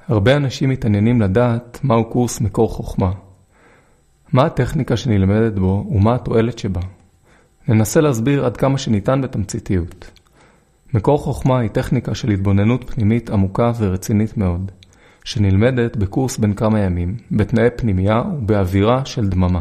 הרבה אנשים מתעניינים לדעת מהו קורס מקור חוכמה. מה הטכניקה שנלמדת בו ומה התועלת שבה? ננסה להסביר עד כמה שניתן בתמציתיות. מקור חוכמה היא טכניקה של התבוננות פנימית עמוקה ורצינית מאוד, שנלמדת בקורס בין כמה ימים, בתנאי פנימיה ובאווירה של דממה.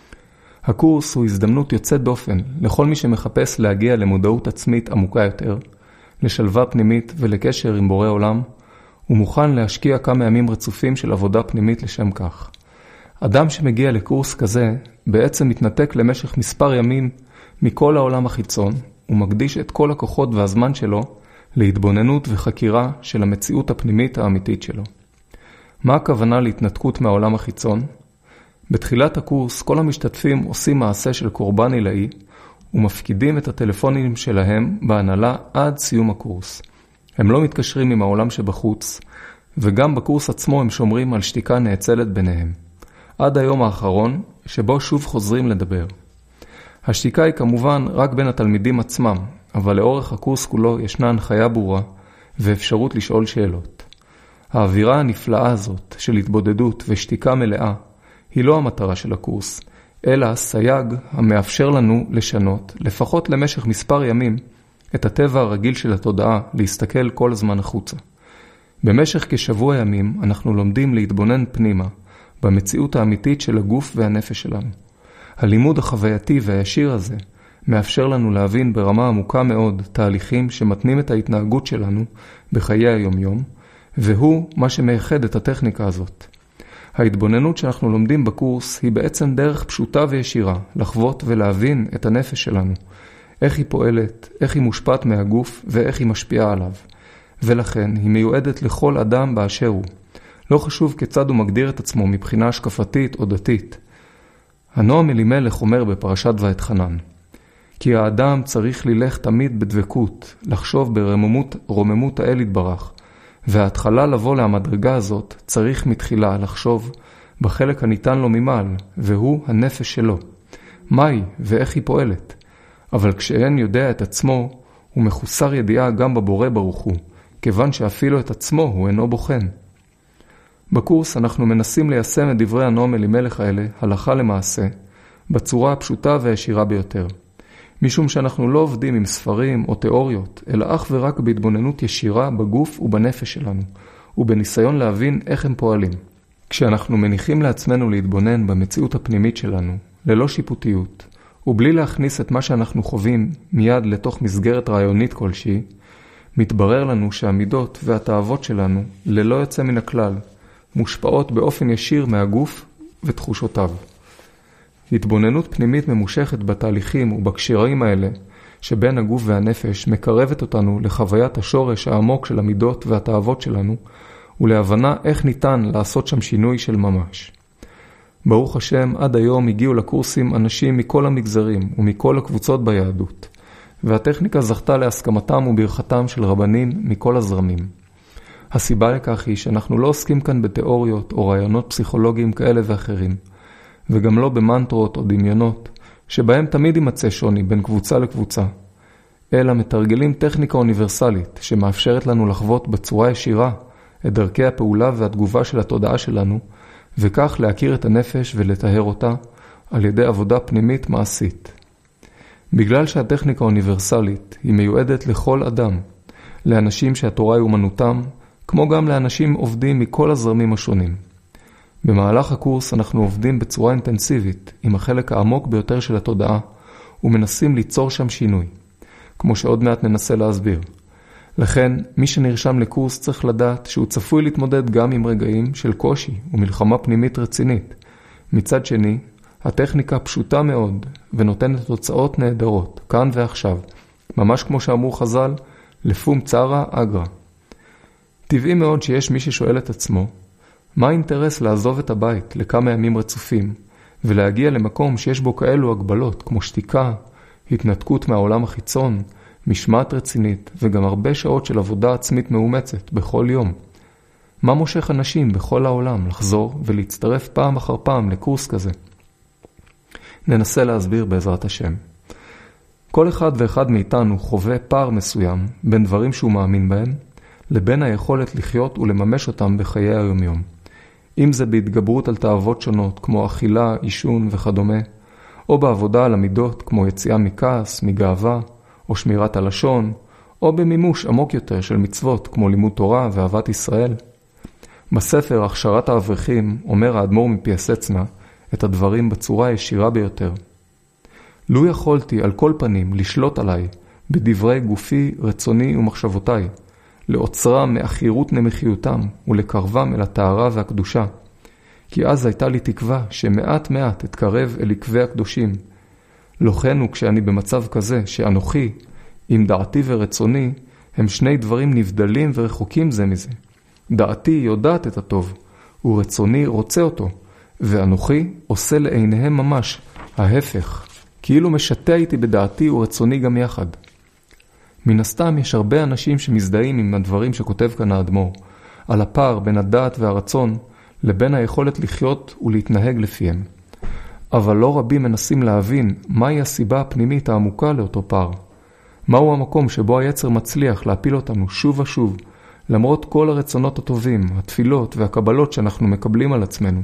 הקורס הוא הזדמנות יוצאת דופן לכל מי שמחפש להגיע למודעות עצמית עמוקה יותר, לשלווה פנימית ולקשר עם בורא עולם, ומוכן להשקיע כמה ימים רצופים של עבודה פנימית לשם כך. אדם שמגיע לקורס כזה בעצם מתנתק למשך מספר ימים מכל העולם החיצון, ומקדיש את כל הכוחות והזמן שלו להתבוננות וחקירה של המציאות הפנימית האמיתית שלו. מה הכוונה להתנתקות מהעולם החיצון? בתחילת הקורס כל המשתתפים עושים מעשה של קורבן עילאי, ומפקידים את הטלפונים שלהם בהנהלה עד סיום הקורס. הם לא מתקשרים עם העולם שבחוץ, וגם בקורס עצמו הם שומרים על שתיקה נאצלת ביניהם. עד היום האחרון, שבו שוב חוזרים לדבר. השתיקה היא כמובן רק בין התלמידים עצמם, אבל לאורך הקורס כולו ישנה הנחיה ברורה, ואפשרות לשאול שאלות. האווירה הנפלאה הזאת של התבודדות ושתיקה מלאה, היא לא המטרה של הקורס, אלא הסייג המאפשר לנו לשנות, לפחות למשך מספר ימים, את הטבע הרגיל של התודעה להסתכל כל הזמן החוצה. במשך כשבוע ימים אנחנו לומדים להתבונן פנימה, במציאות האמיתית של הגוף והנפש שלנו. הלימוד החווייתי והישיר הזה מאפשר לנו להבין ברמה עמוקה מאוד תהליכים שמתנים את ההתנהגות שלנו בחיי היום-יום, והוא מה שמייחד את הטכניקה הזאת. ההתבוננות שאנחנו לומדים בקורס היא בעצם דרך פשוטה וישירה לחוות ולהבין את הנפש שלנו, איך היא פועלת, איך היא מושפעת מהגוף ואיך היא משפיעה עליו. ולכן היא מיועדת לכל אדם באשר הוא. לא חשוב כיצד הוא מגדיר את עצמו מבחינה השקפתית או דתית. הנועם אלימלך אומר בפרשת ואתחנן, כי האדם צריך ללך תמיד בדבקות, לחשוב ברוממות האל יתברך, וההתחלה לבוא למדרגה הזאת צריך מתחילה לחשוב בחלק הניתן לו ממעל, והוא הנפש שלו. מהי ואיך היא פועלת? אבל כשאין יודע את עצמו, הוא מחוסר ידיעה גם בבורא ברוך הוא, כיוון שאפילו את עצמו הוא אינו בוחן. בקורס אנחנו מנסים ליישם את דברי הנועם אלימלך האלה, הלכה למעשה, בצורה הפשוטה והישירה ביותר. משום שאנחנו לא עובדים עם ספרים או תיאוריות, אלא אך ורק בהתבוננות ישירה בגוף ובנפש שלנו, ובניסיון להבין איך הם פועלים. כשאנחנו מניחים לעצמנו להתבונן במציאות הפנימית שלנו, ללא שיפוטיות, ובלי להכניס את מה שאנחנו חווים מיד לתוך מסגרת רעיונית כלשהי, מתברר לנו שהמידות והתאוות שלנו, ללא יוצא מן הכלל, מושפעות באופן ישיר מהגוף ותחושותיו. התבוננות פנימית ממושכת בתהליכים ובקשירים האלה שבין הגוף והנפש מקרבת אותנו לחוויית השורש העמוק של המידות והתאוות שלנו ולהבנה איך ניתן לעשות שם שינוי של ממש. ברוך השם, עד היום הגיעו לקורסים אנשים מכל המגזרים ומכל הקבוצות ביהדות, והטכניקה זכתה להסכמתם וברכתם של רבנים מכל הזרמים. הסיבה לכך היא שאנחנו לא עוסקים כאן בתיאוריות או רעיונות פסיכולוגיים כאלה ואחרים, וגם לא במנטרות או דמיונות, שבהם תמיד יימצא שוני בין קבוצה לקבוצה, אלא מתרגלים טכניקה אוניברסלית שמאפשרת לנו לחוות בצורה ישירה את דרכי הפעולה והתגובה של התודעה שלנו, וכך להכיר את הנפש ולטהר אותה על ידי עבודה פנימית מעשית. בגלל שהטכניקה אוניברסלית היא מיועדת לכל אדם, לאנשים שהתורה היא אומנותם, כמו גם לאנשים עובדים מכל הזרמים השונים. במהלך הקורס אנחנו עובדים בצורה אינטנסיבית עם החלק העמוק ביותר של התודעה ומנסים ליצור שם שינוי, כמו שעוד מעט ננסה להסביר. לכן, מי שנרשם לקורס צריך לדעת שהוא צפוי להתמודד גם עם רגעים של קושי ומלחמה פנימית רצינית. מצד שני, הטכניקה פשוטה מאוד ונותנת תוצאות נהדרות, כאן ועכשיו, ממש כמו שאמרו חז"ל, לפום צרה אגרה. טבעי מאוד שיש מי ששואל את עצמו, מה האינטרס לעזוב את הבית לכמה ימים רצופים, ולהגיע למקום שיש בו כאלו הגבלות, כמו שתיקה, התנתקות מהעולם החיצון, משמעת רצינית, וגם הרבה שעות של עבודה עצמית מאומצת בכל יום. מה מושך אנשים בכל העולם לחזור ולהצטרף פעם אחר פעם לקורס כזה? ננסה להסביר בעזרת השם. כל אחד ואחד מאיתנו חווה פער מסוים בין דברים שהוא מאמין בהם, לבין היכולת לחיות ולממש אותם בחיי היומיום. אם זה בהתגברות על תאוות שונות כמו אכילה, עישון וכדומה, או בעבודה על המידות כמו יציאה מכעס, מגאווה, או שמירת הלשון, או במימוש עמוק יותר של מצוות כמו לימוד תורה ואהבת ישראל. בספר הכשרת האברכים אומר האדמו"ר מפיאסצנה את הדברים בצורה ישירה ביותר. לו יכולתי על כל פנים לשלוט עליי בדברי גופי, רצוני ומחשבותיי, לעוצרם מאחירות נמחיותם ולקרבם אל הטהרה והקדושה, כי אז הייתה לי תקווה שמעט מעט אתקרב אל עקבי הקדושים. לכן וכשאני במצב כזה שאנוכי, עם דעתי ורצוני, הם שני דברים נבדלים ורחוקים זה מזה. דעתי יודעת את הטוב, ורצוני רוצה אותו, ואנוכי עושה לעיניהם ממש ההפך, כאילו משתה איתי בדעתי ורצוני גם יחד. מן הסתם יש הרבה אנשים שמזדהים עם הדברים שכותב כאן האדמו"ר, על הפער בין הדעת והרצון לבין היכולת לחיות ולהתנהג לפיהם. אבל לא רבים מנסים להבין מהי הסיבה הפנימית העמוקה לאותו פער. מהו המקום שבו היצר מצליח להפיל אותנו שוב ושוב, למרות כל הרצונות הטובים, התפילות והקבלות שאנחנו מקבלים על עצמנו.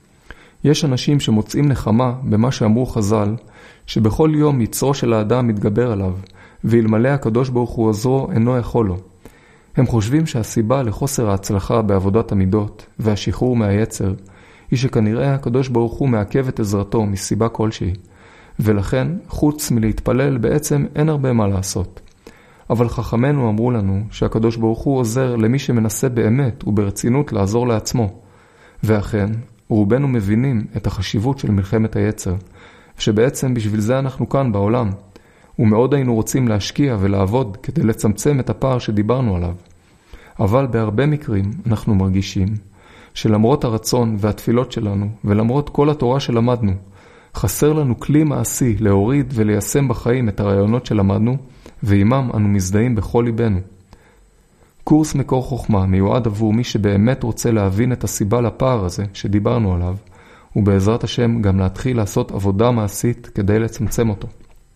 יש אנשים שמוצאים נחמה במה שאמרו חז"ל, שבכל יום יצרו של האדם מתגבר עליו, ואלמלא הקדוש ברוך הוא עזרו אינו יכול לו. הם חושבים שהסיבה לחוסר ההצלחה בעבודת המידות והשחרור מהיצר, היא שכנראה הקדוש ברוך הוא מעכב את עזרתו מסיבה כלשהי, ולכן חוץ מלהתפלל בעצם אין הרבה מה לעשות. אבל חכמינו אמרו לנו שהקדוש ברוך הוא עוזר למי שמנסה באמת וברצינות לעזור לעצמו. ואכן, רובנו מבינים את החשיבות של מלחמת היצר, שבעצם בשביל זה אנחנו כאן בעולם, ומאוד היינו רוצים להשקיע ולעבוד כדי לצמצם את הפער שדיברנו עליו. אבל בהרבה מקרים אנחנו מרגישים שלמרות הרצון והתפילות שלנו, ולמרות כל התורה שלמדנו, חסר לנו כלי מעשי להוריד וליישם בחיים את הרעיונות שלמדנו, ועימם אנו מזדהים בכל ליבנו. קורס מקור חוכמה מיועד עבור מי שבאמת רוצה להבין את הסיבה לפער הזה שדיברנו עליו, ובעזרת השם גם להתחיל לעשות עבודה מעשית כדי לצמצם אותו.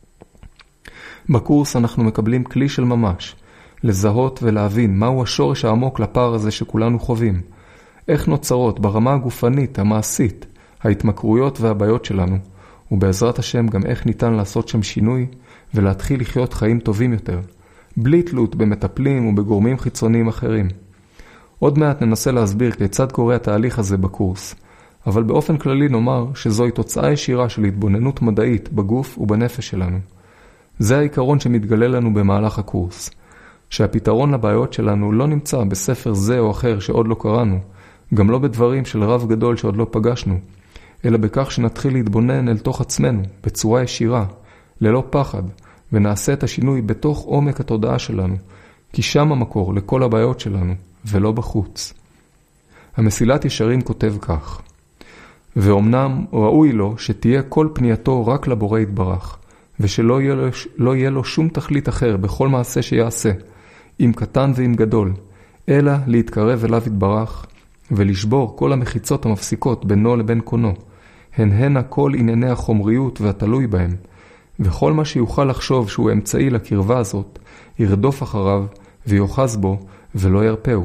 בקורס אנחנו מקבלים כלי של ממש, לזהות ולהבין מהו השורש העמוק לפער הזה שכולנו חווים, איך נוצרות ברמה הגופנית, המעשית, ההתמכרויות והבעיות שלנו, ובעזרת השם גם איך ניתן לעשות שם שינוי ולהתחיל לחיות חיים טובים יותר, בלי תלות במטפלים ובגורמים חיצוניים אחרים. עוד מעט ננסה להסביר כיצד קורה התהליך הזה בקורס, אבל באופן כללי נאמר שזוהי תוצאה ישירה של התבוננות מדעית בגוף ובנפש שלנו. זה העיקרון שמתגלה לנו במהלך הקורס, שהפתרון לבעיות שלנו לא נמצא בספר זה או אחר שעוד לא קראנו, גם לא בדברים של רב גדול שעוד לא פגשנו, אלא בכך שנתחיל להתבונן אל תוך עצמנו בצורה ישירה, ללא פחד, ונעשה את השינוי בתוך עומק התודעה שלנו, כי שם המקור לכל הבעיות שלנו, ולא בחוץ. המסילת ישרים כותב כך: ואומנם ראוי לו שתהיה כל פנייתו רק לבורא יתברך, ושלא יהיה לו שום תכלית אחר בכל מעשה שיעשה, אם קטן ואם גדול, אלא להתקרב אליו יתברך, ולשבור כל המחיצות המפסיקות בינו לבין קונו, הן כל ענייני החומריות והתלוי בהם, וכל מה שיוכל לחשוב שהוא אמצעי לקרבה הזאת, ירדוף אחריו ויוחז בו ולא ירפאו.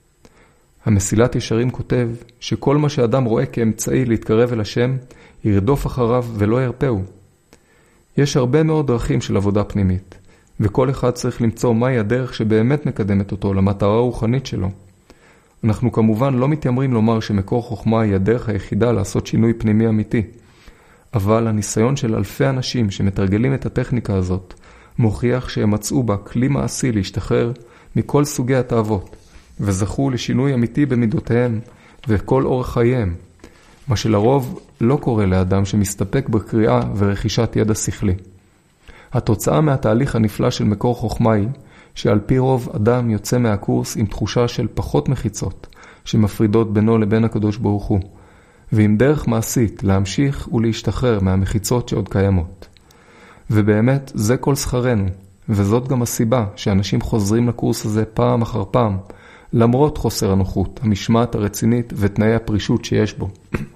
המסילת ישרים כותב שכל מה שאדם רואה כאמצעי להתקרב אל השם, ירדוף אחריו ולא ירפאו. יש הרבה מאוד דרכים של עבודה פנימית, וכל אחד צריך למצוא מהי הדרך שבאמת מקדמת אותו למטרה הרוחנית שלו. אנחנו כמובן לא מתיימרים לומר שמקור חוכמה היא הדרך היחידה לעשות שינוי פנימי אמיתי, אבל הניסיון של אלפי אנשים שמתרגלים את הטכניקה הזאת, מוכיח שהם מצאו בה כלי מעשי להשתחרר מכל סוגי התאוות, וזכו לשינוי אמיתי במידותיהם וכל אורח חייהם, מה שלרוב לא קורה לאדם שמסתפק בקריאה ורכישת ידע שכלי. התוצאה מהתהליך הנפלא של מקור חוכמה היא שעל פי רוב אדם יוצא מהקורס עם תחושה של פחות מחיצות שמפרידות בינו לבין הקדוש ברוך הוא, ועם דרך מעשית להמשיך ולהשתחרר מהמחיצות שעוד קיימות. ובאמת זה כל שכרנו, וזאת גם הסיבה שאנשים חוזרים לקורס הזה פעם אחר פעם, למרות חוסר הנוחות, המשמעת הרצינית ותנאי הפרישות שיש בו.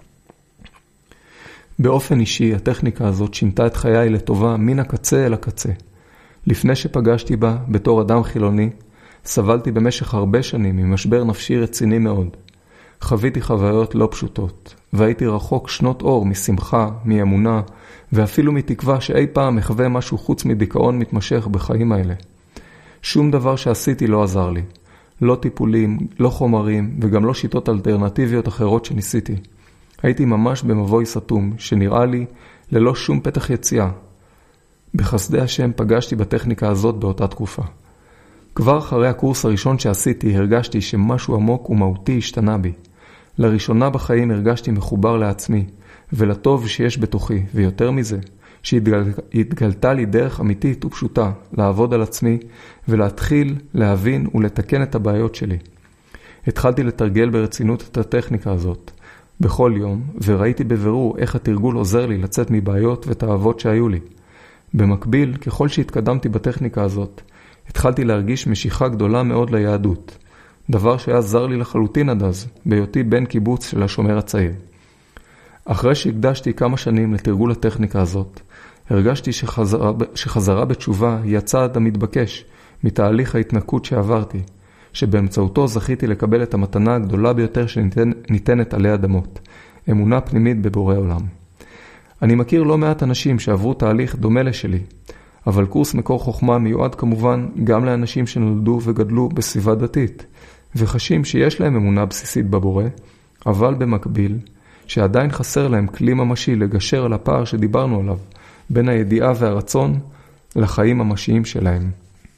באופן אישי, הטכניקה הזאת שינתה את חיי לטובה מן הקצה אל הקצה. לפני שפגשתי בה בתור אדם חילוני, סבלתי במשך הרבה שנים ממשבר נפשי רציני מאוד. חוויתי חוויות לא פשוטות, והייתי רחוק שנות אור משמחה, מאמונה, ואפילו מתקווה שאי פעם אחווה משהו חוץ מדיכאון מתמשך בחיים האלה. שום דבר שעשיתי לא עזר לי. לא טיפולים, לא חומרים, וגם לא שיטות אלטרנטיביות אחרות שניסיתי. הייתי ממש במבוי סתום, שנראה לי ללא שום פתח יציאה. בחסדי השם פגשתי בטכניקה הזאת באותה תקופה. כבר אחרי הקורס הראשון שעשיתי הרגשתי שמשהו עמוק ומהותי השתנה בי. לראשונה בחיים הרגשתי מחובר לעצמי, ולטוב שיש בתוכי, ויותר מזה, שהתגלתה לי דרך אמיתית ופשוטה לעבוד על עצמי ולהתחיל להבין ולתקן את הבעיות שלי. התחלתי לתרגל ברצינות את הטכניקה הזאת בכל יום, וראיתי בבירור איך התרגול עוזר לי לצאת מבעיות ותאוות שהיו לי. במקביל, ככל שהתקדמתי בטכניקה הזאת, התחלתי להרגיש משיכה גדולה מאוד ליהדות, דבר שהיה זר לי לחלוטין עד אז, בהיותי בן קיבוץ של השומר הצעיר. אחרי שהקדשתי כמה שנים לתרגול הטכניקה הזאת, הרגשתי שחזרה בתשובה היא הצעד המתבקש מתהליך ההתנקות שעברתי, שבאמצעותו זכיתי לקבל את המתנה הגדולה ביותר שניתנת עלי אדמות, אמונה פנימית בבורא עולם. אני מכיר לא מעט אנשים שעברו תהליך דומה לשלי, אבל קורס מקור חוכמה מיועד כמובן גם לאנשים שנולדו וגדלו בסביבה דתית, וחשים שיש להם אמונה בסיסית בבורא, אבל במקביל, שעדיין חסר להם כלי ממשי לגשר על הפער שדיברנו עליו, בין הידיעה והרצון לחיים ממשיים שלהם.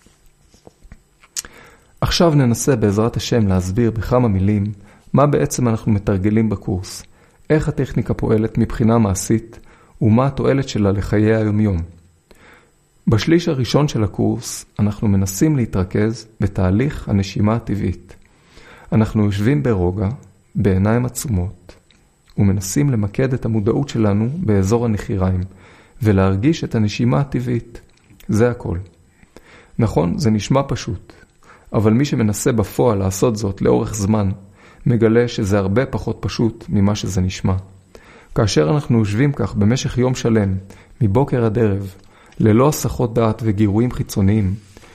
עכשיו ננסה בעזרת השם להסביר בכמה מילים מה בעצם אנחנו מתרגלים בקורס, איך הטכניקה פועלת מבחינה מעשית ומה התועלת שלה לחיי היומיום. בשליש הראשון של הקורס אנחנו מנסים להתרכז בתהליך הנשימה הטבעית. אנחנו יושבים ברוגע, בעיניים עצומות, ומנסים למקד את המודעות שלנו באזור הנחיריים, ולהרגיש את הנשימה הטבעית. זה הכל. נכון, זה נשמע פשוט, אבל מי שמנסה בפועל לעשות זאת לאורך זמן, מגלה שזה הרבה פחות פשוט ממה שזה נשמע. כאשר אנחנו יושבים כך במשך יום שלם, מבוקר עד ערב, ללא הסחות דעת וגירויים חיצוניים,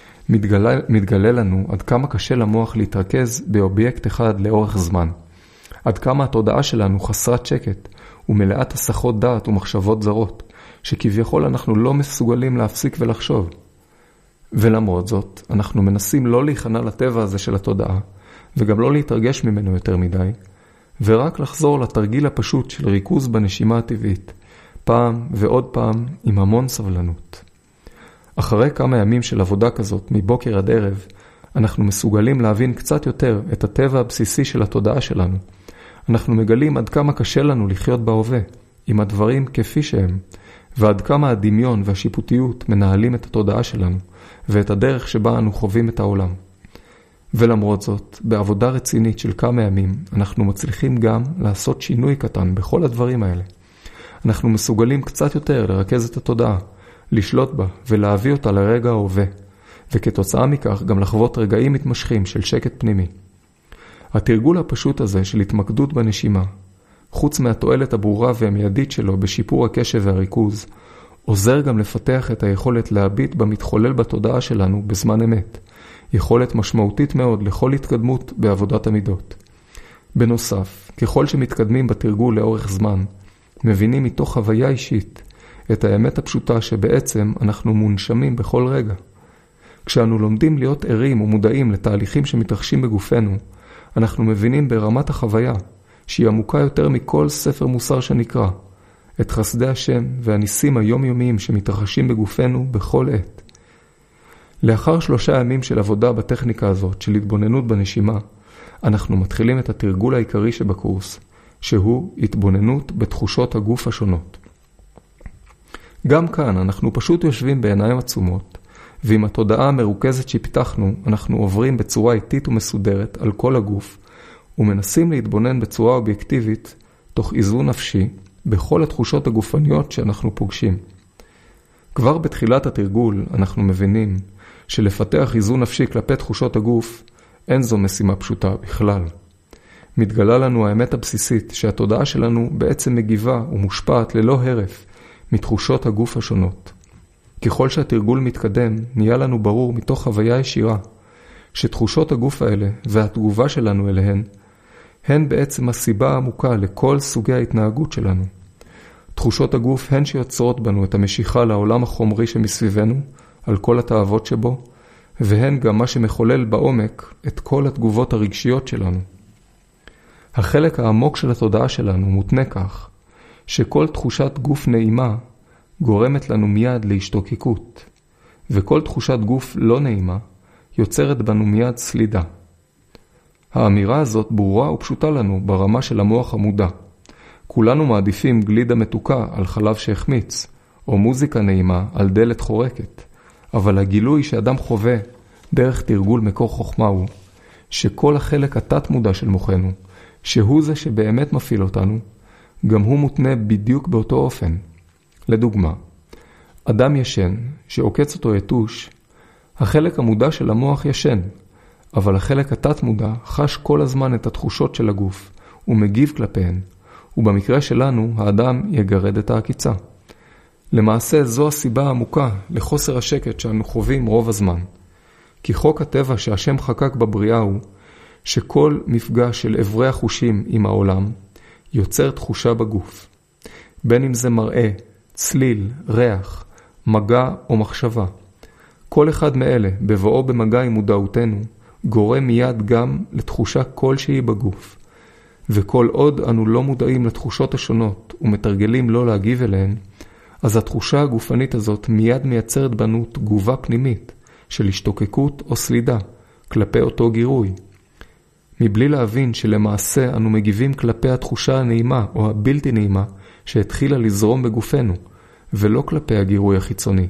מתגלה לנו עד כמה קשה למוח להתרכז באובייקט אחד לאורך זמן. עד כמה התודעה שלנו חסרת שקט ומלאת הסחות דעת ומחשבות זרות, שכביכול אנחנו לא מסוגלים להפסיק ולחשוב. ולמרות זאת, אנחנו מנסים לא להיכנע לטבע הזה של התודעה, וגם לא להתרגש ממנו יותר מדי, ורק לחזור לתרגיל הפשוט של ריכוז בנשימה הטבעית, פעם ועוד פעם עם המון סבלנות. אחרי כמה ימים של עבודה כזאת, מבוקר עד ערב, אנחנו מסוגלים להבין קצת יותר את הטבע הבסיסי של התודעה שלנו. אנחנו מגלים עד כמה קשה לנו לחיות בהווה, עם הדברים כפי שהם, ועד כמה הדמיון והשיפוטיות מנהלים את התודעה שלנו, ואת הדרך שבה אנו חווים את העולם. ולמרות זאת, בעבודה רצינית של כמה ימים, אנחנו מצליחים גם לעשות שינוי קטן בכל הדברים האלה. אנחנו מסוגלים קצת יותר לרכז את התודעה, לשלוט בה ולהביא אותה לרגע ההווה, וכתוצאה מכך גם לחוות רגעים מתמשכים של שקט פנימי. התרגול הפשוט הזה של התמקדות בנשימה, חוץ מהתועלת הברורה והמיידית שלו בשיפור הקשב והריכוז, עוזר גם לפתח את היכולת להביט במתחולל בתודעה שלנו בזמן אמת, יכולת משמעותית מאוד לכל התקדמות בעבודת המידות. בנוסף, ככל שמתקדמים בתרגול לאורך זמן, מבינים מתוך חוויה אישית את האמת הפשוטה שבעצם אנחנו מונשמים בכל רגע. כשאנו לומדים להיות ערים ומודעים לתהליכים שמתרחשים בגופנו, אנחנו מבינים ברמת החוויה, שהיא עמוקה יותר מכל ספר מוסר שנקרא, את חסדי השם והניסים היומיומיים שמתרחשים בגופנו בכל עת. לאחר 3 ימים של עבודה בטכניקה הזאת של התבוננות בנשימה, אנחנו מתחילים את התרגול העיקרי שבקורס, שהוא התבוננות בתחושות הגוף השונות. גם כאן אנחנו פשוט יושבים בעיניים עצומות, ועם התודעה המרוכזת שפיתחנו, אנחנו עוברים בצורה איטית ומסודרת על כל הגוף, ומנסים להתבונן בצורה אובייקטיבית, תוך איזון נפשי, בכל התחושות הגופניות שאנחנו פוגשים. כבר בתחילת התרגול אנחנו מבינים שלפתח איזון נפשי כלפי תחושות הגוף, אין זו משימה פשוטה בכלל. מתגלה לנו האמת הבסיסית שהתודעה שלנו בעצם מגיבה ומושפעת ללא הרף מתחושות הגוף השונות. ככל שהתרגול מתקדם, נהיה לנו ברור מתוך חוויה ישירה, שתחושות הגוף האלה והתגובה שלנו אליהן, הן בעצם הסיבה העמוקה לכל סוגי ההתנהגות שלנו. תחושות הגוף הן שיוצרות בנו את המשיכה לעולם החומרי שמסביבנו, על כל התאוות שבו, והן גם מה שמחולל בעומק את כל התגובות הרגשיות שלנו. החלק העמוק של התודעה שלנו מותנה כך, שכל תחושת גוף נעימה גורמת לנו מיד להשתוקקות, וכל תחושת גוף לא נעימה יוצרת בנו מיד סלידה. האמירה הזאת ברורה ופשוטה לנו ברמה של המוח המודע. כולנו מעדיפים גלידה מתוקה על חלב שהחמיץ, או מוזיקה נעימה על דלת חורקת, אבל הגילוי שאדם חווה דרך תרגול מקור חוכמה הוא, שכל החלק התת מודע של מוחנו, שהוא זה שבאמת מפעיל אותנו, גם הוא מותנה בדיוק באותו אופן. לדוגמה, אדם ישן שעוקץ אותו יתוש, החלק המודע של המוח ישן, אבל החלק התת מודע חש כל הזמן את התחושות של הגוף, ומגיב כלפיהן, ובמקרה שלנו האדם יגרד את העקיצה. למעשה זו הסיבה העמוקה לחוסר השקט שאנו חווים רוב הזמן. כי חוק הטבע שהשם חקק בבריאה הוא, שכל מפגש של עברי החושים עם העולם יוצר תחושה בגוף. בין אם זה מראה, צליל, ריח, מגע או מחשבה. כל אחד מאלה, בבואו במגע עם מודעותנו, גורם מיד גם לתחושה כלשהי בגוף. וכל עוד אנו לא מודעים לתחושות השונות ומתרגלים לא להגיב אליהן, אז התחושה הגופנית הזאת מיד מייצרת בנו תגובה פנימית של השתוקקות או סלידה כלפי אותו גירוי. מבלי להבין שלמעשה אנו מגיבים כלפי התחושה הנעימה או הבלתי נעימה שהתחילה לזרום בגופנו, ולא כלפי הגירוי החיצוני.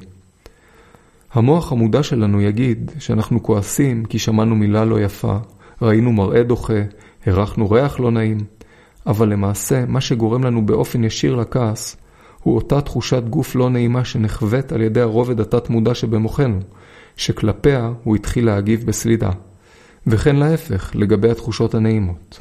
המוח המודע שלנו יגיד שאנחנו כועסים כי שמענו מילה לא יפה, ראינו מראה דוחה, הרחנו ריח לא נעים, אבל למעשה מה שגורם לנו באופן ישיר לכעס הוא אותה תחושת גוף לא נעימה שנחוות על ידי הרובד התת מודע שבמוחנו, שכלפיה הוא התחיל להגיב בסלידה, וכן להפך לגבי התחושות הנעימות.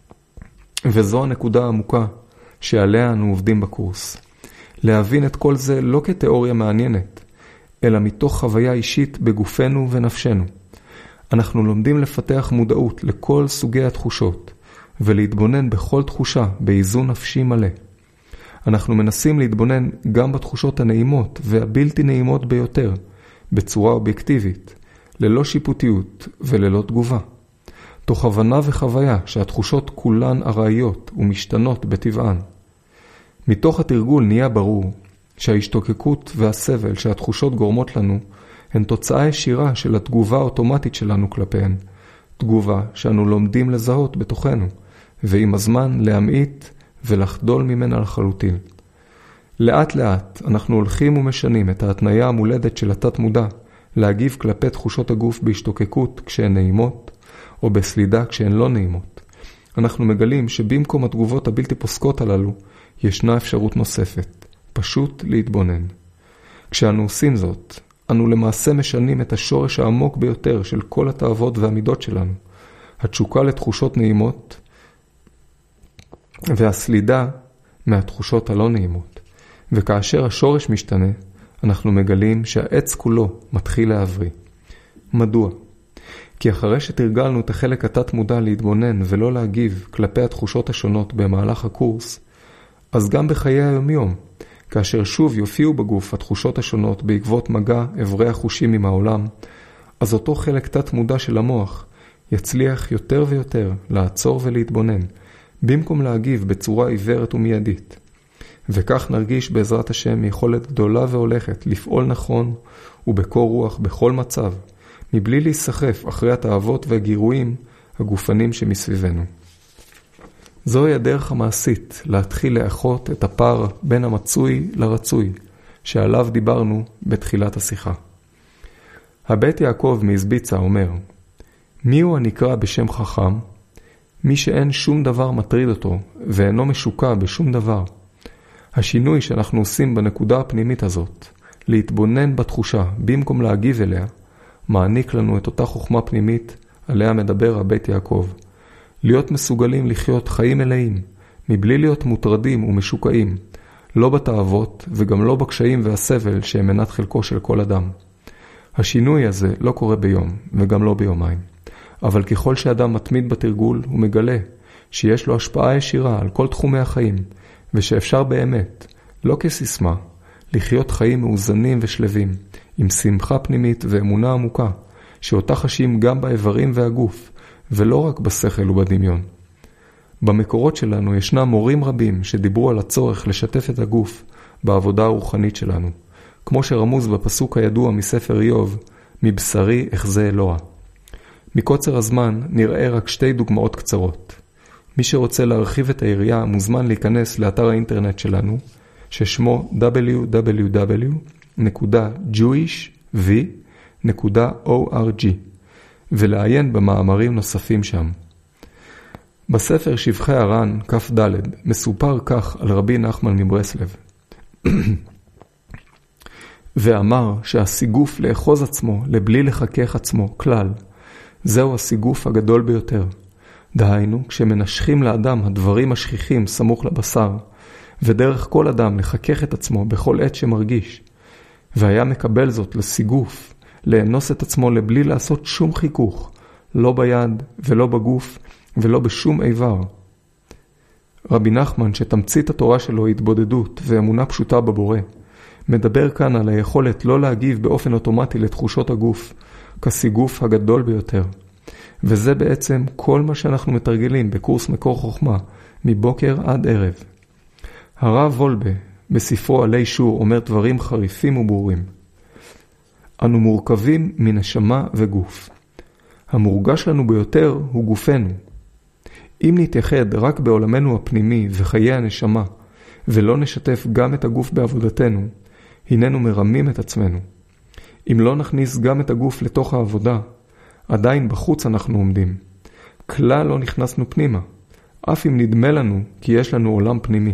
וזו הנקודה העמוקה שעליה אנו עובדים בקורס. להבין את כל זה לא כתיאוריה מעניינת, אלא מתוך חוויה אישית בגופנו ונפשנו. אנחנו לומדים לפתח מודעות לכל סוגי התחושות, ולהתבונן בכל תחושה באיזון נפשי מלא. אנחנו מנסים להתבונן גם בתחושות הנעימות והבלתי נעימות ביותר, בצורה אובייקטיבית, ללא שיפוטיות וללא תגובה. תוך הבנה וחוויה שהתחושות כולן ארעיות ומשתנות בטבען. מתוך התרגול נהיה ברור שההשתוקקות והסבל שהתחושות גורמות לנו הן תוצאה ישירה של התגובה האוטומטית שלנו כלפיהן, תגובה שאנו לומדים לזהות בתוכנו, ועם הזמן להמעיט ולחדול ממנה לחלוטין. לאט לאט אנחנו הולכים ומשנים את ההתניה המולדת של התת מודע, להגיב כלפי תחושות הגוף בהשתוקקות כשהן נעימות, או בסלידה כשהן לא נעימות. אנחנו מגלים שבמקום התגובות הבלתי פוסקות הללו, ישנה אפשרות נוספת, פשוט להתבונן. כשאנו עושים זאת, אנו למעשה משנים את השורש העמוק ביותר של כל התאוות והמידות שלנו, התשוקה לתחושות נעימות, והסלידה מהתחושות הלא נעימות. וכאשר השורש משתנה, אנחנו מגלים שהעץ כולו מתחיל להבריא. מדוע? כי אחרי שתרגלנו את החלק התת מודע להתבונן ולא להגיב כלפי התחושות השונות במהלך הקורס, אז גם בחיי היומיום, כאשר שוב יופיעו בגוף התחושות השונות בעקבות מגע עברי החושים עם העולם, אז אותו חלק תת מודע של המוח יצליח יותר ויותר לעצור ולהתבונן, במקום להגיב בצורה עיוורת ומיידית. וכך נרגיש בעזרת השם יכולת גדולה והולכת לפעול נכון ובקור רוח בכל מצב, מבלי להיסחף אחרי התאוות והגירויים הגופנים שמסביבנו. זוהי הדרך המעשית להתחיל לאחות את הפער בין המצוי לרצוי, שעליו דיברנו בתחילת השיחה. הבית יעקב מאזביצה אומר, מי הוא הנקרא בשם חכם? מי שאין שום דבר מטריד אותו ואינו משוקע בשום דבר. השינוי שאנחנו עושים בנקודה הפנימית הזאת, להתבונן בתחושה במקום להגיב אליה, מעניק לנו את אותה חוכמה פנימית עליה מדבר הבית יעקב. להיות מסוגלים לחיות חיים מלאים, מבלי להיות מוטרדים ומשוקעים, לא בתאוות וגם לא בקשיים והסבל שהם מנת חלקו של כל אדם. השינוי הזה לא קורה ביום וגם לא ביומיים. אבל ככל שאדם מתמיד בתרגול, הוא מגלה שיש לו השפעה ישירה על כל תחומי החיים, ושאפשר באמת, לא כסיסמה, לחיות חיים מאוזנים ושלבים, עם שמחה פנימית ואמונה עמוקה, שאותה חשים גם באיברים והגוף, ולא רק בשכל ובדמיון. במקורות שלנו ישנם מורים רבים שדיברו על הצורך לשתף את הגוף בעבודה הרוחנית שלנו, כמו שרמוז בפסוק הידוע מספר איוב, מבשרי אחזה אלוה. מקוצר הזמן נראה רק 2 דוגמאות קצרות. מי שרוצה להרחיב את היריעה מוזמן להיכנס לאתר האינטרנט שלנו, ששמו www.jewishv.org, ולעיין במאמרים נוספים שם. בספר שבחי הר"ן, כף ד', מסופר כך על רבי נחמן מברסלב. ואמר שהסיגוף לאחוז עצמו לבלי לחכך עצמו כלל, זהו הסיגוף הגדול ביותר. דהיינו, כשמנשכים לאדם הדברים השכיחים סמוך לבשר, ודרך כל אדם לחכך את עצמו בכל עת שמרגיש, והיה מקבל זאת לסיגוף, לאנוס את עצמו לבלי לעשות שום חיכוך, לא ביד ולא בגוף ולא בשום איבר. רבי נחמן, שתמצית התורה שלו התבודדות ואמונה פשוטה בבורא, מדבר כאן על היכולת לא להגיב באופן אוטומטי לתחושות הגוף, כסיגוף הגדול ביותר. וזה בעצם כל מה שאנחנו מתרגלים בקורס מקור חוכמה, מבוקר עד ערב. הרב וולבה, בספרו עלי שור, אומר דברים חריפים וברורים. אנו מורכבים מנשמה וגוף. המורגש לנו ביותר הוא גופנו. אם נתייחד רק בעולמנו הפנימי וחיי הנשמה, ולא נשתף גם את הגוף בעבודתנו, הננו מרמים את עצמנו. אם לא נכניס גם את הגוף לתוך העבודה, עדיין בחוץ אנחנו עומדים. כלל לא נכנסנו פנימה, אף אם נדמה לנו כי יש לנו עולם פנימי.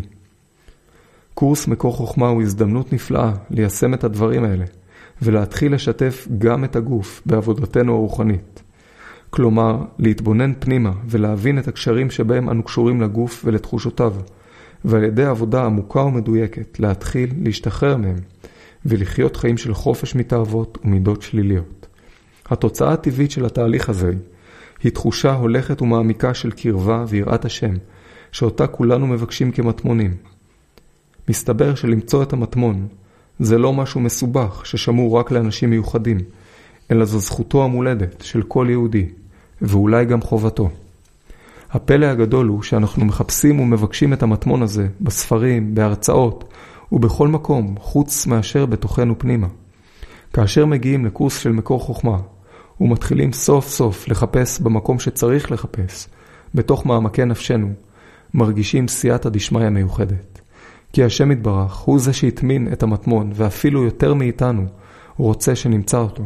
קורס מקור חוכמה הוא הזדמנות נפלאה ליישם את הדברים האלה, ולהתחיל לשתף גם את הגוף בעבודתנו הרוחנית. כלומר, להתבונן פנימה ולהבין את הקשרים שבהם אנו קשורים לגוף ולתחושותיו, ועל ידי עבודה עמוקה ומדויקת להתחיל להשתחרר מהם, ולחיות חיים של חופש מתאוות ומידות שליליות. התוצאה הטבעית של התהליך הזה היא תחושה הולכת ומעמיקה של קרבה ויראת השם, שאותה כולנו מבקשים כמטמונים. מסתבר שלמצוא את המטמון זה לא משהו מסובך ששמור רק לאנשים מיוחדים, אלא זו זכותו המולדת של כל יהודי, ואולי גם חובתו. הפלא הגדול הוא שאנחנו מחפשים ומבקשים את המטמון הזה בספרים, בהרצאות ובכל מקום חוץ מאשר בתוכנו פנימה. כאשר מגיעים לקורס של מקור חוכמה ומתחילים סוף סוף לחפש במקום שצריך לחפש, בתוך מעמקי נפשנו, מרגישים סייעתא דשמיא מיוחדת. כי השם יתברך הוא זה שהטמין את המטמון, ואפילו יותר מאיתנו הוא רוצה שנמצא אותו.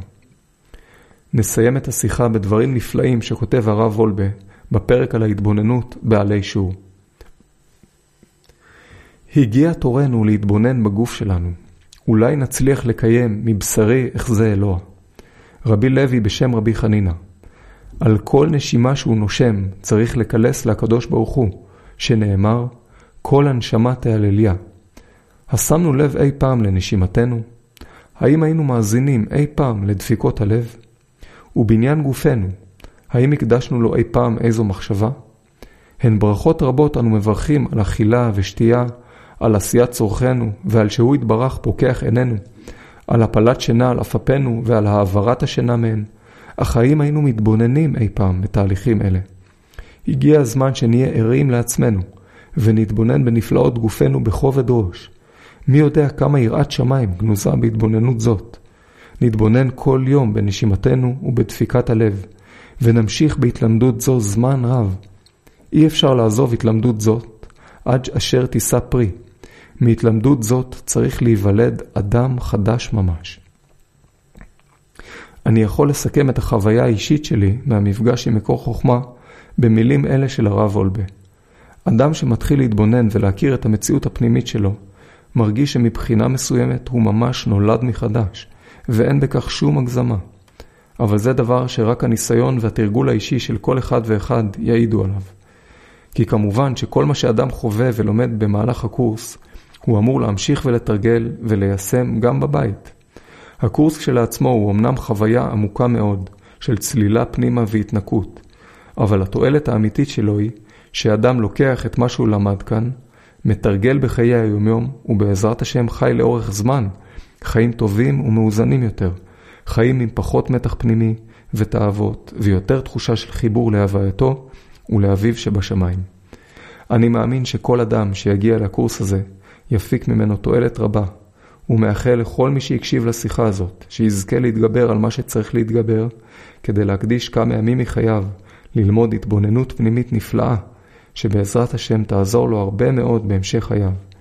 נסיים את השיחה בדברים נפלאים שכותב הרב וולבה בפרק על ההתבוננות בעלי שור. הגיע תורנו להתבונן בגוף שלנו. אולי נצליח לקיים מבשרי אחזה אלוה. רבי לוי בשם רבי חנינה. על כל נשימה שהוא נושם צריך לקלס לקדוש ברוך הוא, שנאמר, כל הנשמה תהלליה. השמנו לב אי פעם לנשימתנו? האם היינו מאזינים אי פעם לדפיקות הלב? ובעניין גופנו, האם הקדשנו לו אי פעם איזו מחשבה? הן ברכות רבות אנו מברכים על אכילה ושתייה, על עשיית צורכנו ועל שהוא יתברך פוקח עינינו, על הפלת שינה על אפנו ועל העברת השינה מהן. אך האם היינו מתבוננים אי פעם בתהליכים אלה? הגיע הזמן שנהיה ערים לעצמנו, ונתבונן בנפלאות גופנו בכובד ראש. מי יודע כמה יראת שמיים גנוזה בהתבוננות זאת. נתבונן כל יום בנשימתנו ובדפיקת הלב, ונמשיך בהתלמדות זו זמן רב. אי אפשר לעזוב התלמדות זאת עד אשר תישא פרי. מהתלמדות זאת צריך להיוולד אדם חדש ממש. אני יכול לסכם את החוויה האישית שלי מהמפגש עם מקור חוכמה במילים אלה של הרב וולבה. אדם שמתחיל להתבונן ולהכיר את המציאות הפנימית שלו, מרגיש שמבחינה מסוימת הוא ממש נולד מחדש, ואין בכך שום הגזמה. אבל זה דבר שרק הניסיון והתרגול האישי של כל אחד ואחד יעידו עליו. כי כמובן שכל מה שאדם חווה ולומד במהלך הקורס, הוא אמור להמשיך ולתרגל וליישם גם בבית. הקורס כשלעצמו הוא אמנם חוויה עמוקה מאוד, של צלילה פנימה והתנקות, אבל התועלת האמיתית שלו היא שאדם לוקח את מה שהוא למד כאן, מתרגל בחיי היומיום ובעזרת השם חי לאורך זמן, חיים טובים ומאוזנים יותר, חיים עם פחות מתח פנימי ותאוות ויותר תחושה של חיבור להווייתו ולאביו שבשמיים. אני מאמין שכל אדם שיגיע לקורס הזה יפיק ממנו תועלת רבה, ומאחל לכל מי שיקשיב לשיחה הזאת שיזכה להתגבר על מה שצריך להתגבר כדי להקדיש כמה ימים מחייו ללמוד התבוננות פנימית נפלאה שבעזרת השם תעזור לו הרבה מאוד בהמשך חייו.